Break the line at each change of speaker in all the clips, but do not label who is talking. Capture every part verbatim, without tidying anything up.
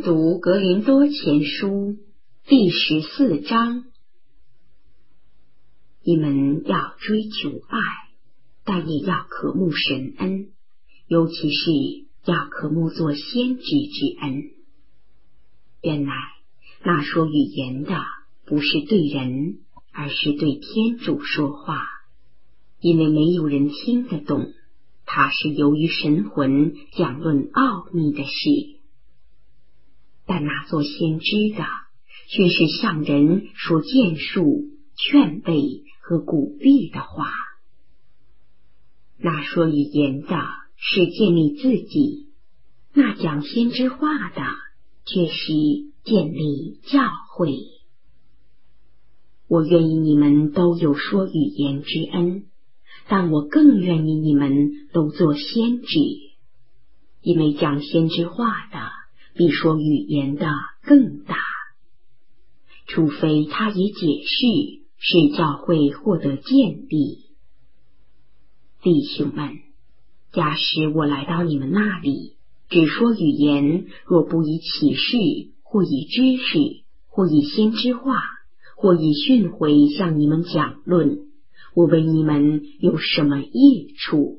读格林多前书第十四章。你们要追求爱，但也要渴慕神恩，尤其是要渴慕做先知之恩。原来那说语言的不是对人，而是对天主说话，因为没有人听得懂，它是由于神魂讲论奥秘的事。但那做先知的却是向人说建树、劝备和鼓励的话。那说语言的是建立自己，那讲先知话的却是建立教会。我愿意你们都有说语言之恩，但我更愿意你们都做先知，因为讲先知话的比说语言的更大，除非他以解释使教会获得建立。弟兄们，假使我来到你们那里，只说语言，若不以启示，或以知识，或以先知话，或以训诲向你们讲论，我为你们有什么益处？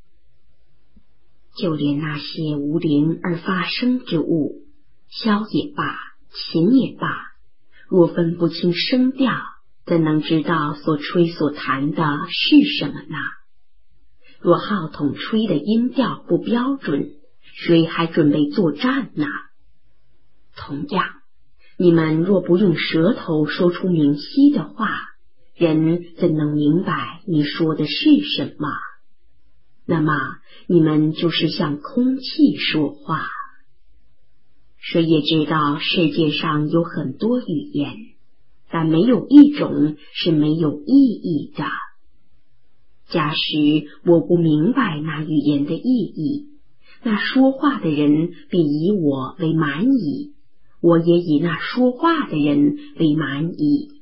就连那些无灵而发生之物，箫也罢，琴也罢，若分不清声调，怎能知道所吹所弹的是什么呢？若号筒吹的音调不标准，谁还准备作战呢？同样，你们若不用舌头说出明晰的话，人怎能明白你说的是什么？那么你们就是向空气说话。谁也知道世界上有很多语言，但没有一种是没有意义的。假使我不明白那语言的意义，那说话的人必以我为满矣，我也以那说话的人为满矣。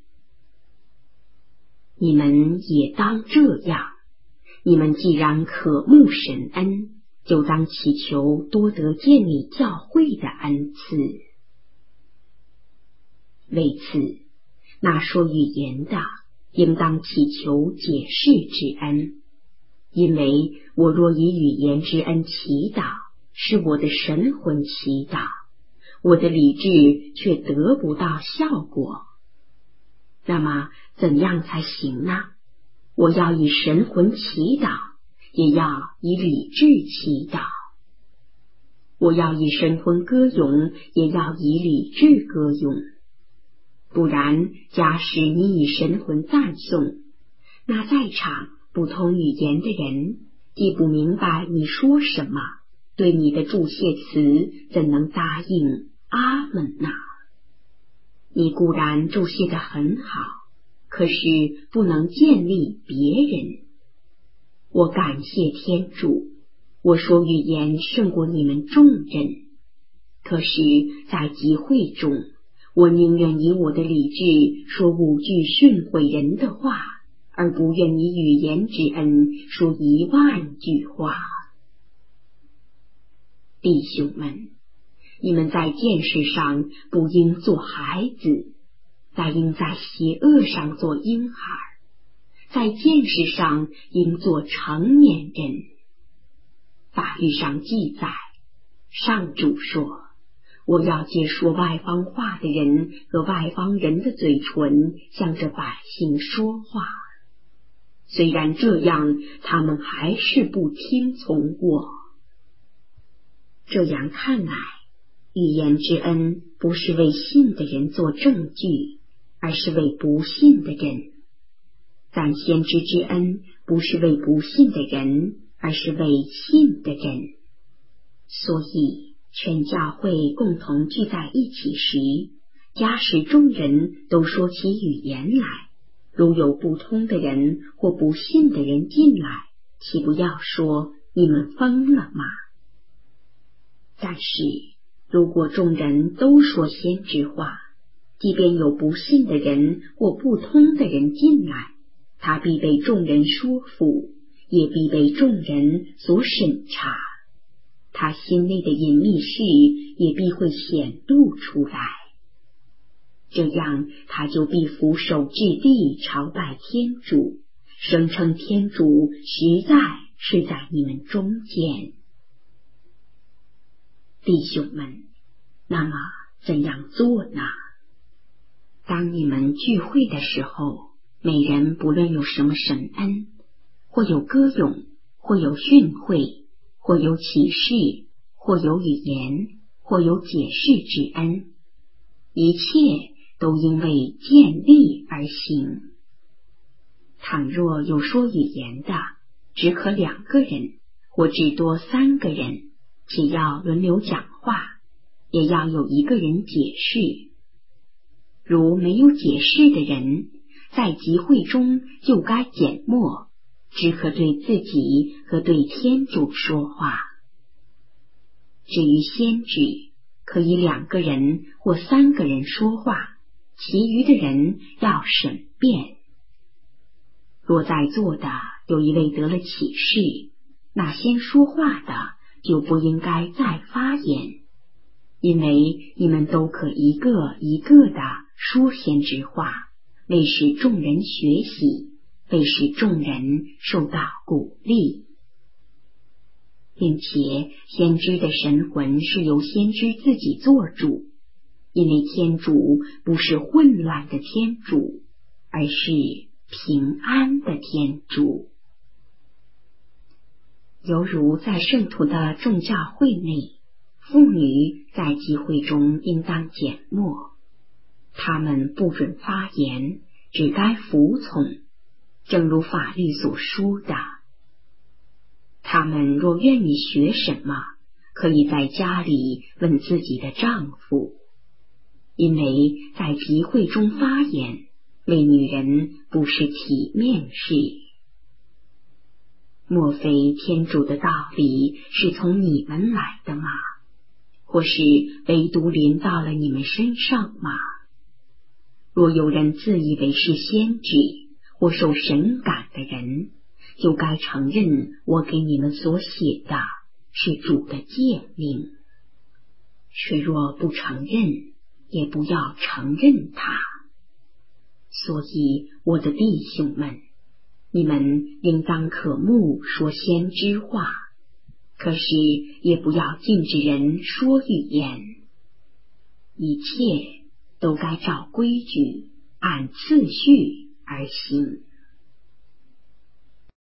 你们也当这样，你们既然渴慕神恩，就当祈求多得建立教会的恩赐。为此，那说语言的应当祈求解释之恩，因为我若以语言之恩祈祷，是我的神魂祈祷，我的理智却得不到效果。那么怎样才行呢？我要以神魂祈祷，也要以理智祈祷。我要以神魂歌咏，也要以理智歌咏。不然，假使你以神魂赞颂，那在场不通语言的人既不明白你说什么，对你的祝谢词怎能答应阿门呢？你固然祝谢得很好，可是不能建立别人。我感谢天主，我说语言胜过你们众人，可是在集会中，我宁愿以我的理智说五句训诲人的话，而不愿以语言之恩说一万句话。弟兄们，你们在见识上不应做孩子，但应在邪恶上做婴孩，在见识上应做成年人。法律上记载，上主说，我要借说外邦话的人和外邦人的嘴唇向着百姓说话。虽然这样，他们还是不听从我。这样看来，语言之恩不是为信的人做证据，而是为不信的人；但先知之恩不是为不信的人，而是为信的人。所以全教会共同聚在一起时，假使众人都说起语言来，如有不通的人或不信的人进来，岂不要说你们疯了吗？但是如果众人都说先知话，即便有不信的人或不通的人进来，他必被众人说服，也必被众人所审查。 他心内的隐秘事也必会显露出来。这样，他就必俯首至地朝拜天主，声称天主实在是在你们中间。弟兄们，那么怎样做呢？当你们聚会的时候，每人不论有什么神恩，或有歌咏，或有训诲，或有启示，或有语言，或有解释之恩，一切都因为建立而行。倘若有说语言的，只可两个人，或只多三个人，只要轮流讲话，也要有一个人解释。如没有解释的人，在集会中就该缄默，只可对自己和对天主说话。至于先知，可以两个人或三个人说话，其余的人要审辩。若在座的有一位得了启示，那先说话的就不应该再发言，因为你们都可一个一个的说先知话，为使众人学习，为使众人受到鼓励。并且先知的神魂是由先知自己做主，因为天主不是混乱的天主，而是平安的天主。犹如在圣徒的众教会内，妇女在集会中应当缄默，她们不准发言，只该服从，正如法律所说的。她们若愿意学什么，可以在家里问自己的丈夫，因为在集会中发言，为女人不是体面事。莫非天主的道理是从你们来的吗？或是唯独临到了你们身上吗？若有人自以为是先知或受神感的人，就该承认我给你们所写的是主的诫命。却若不承认，也不要承认它。所以，我的弟兄们，你们应当渴慕说先知话，可是也不要禁止人说语言。一切都该照规矩，按次序而行。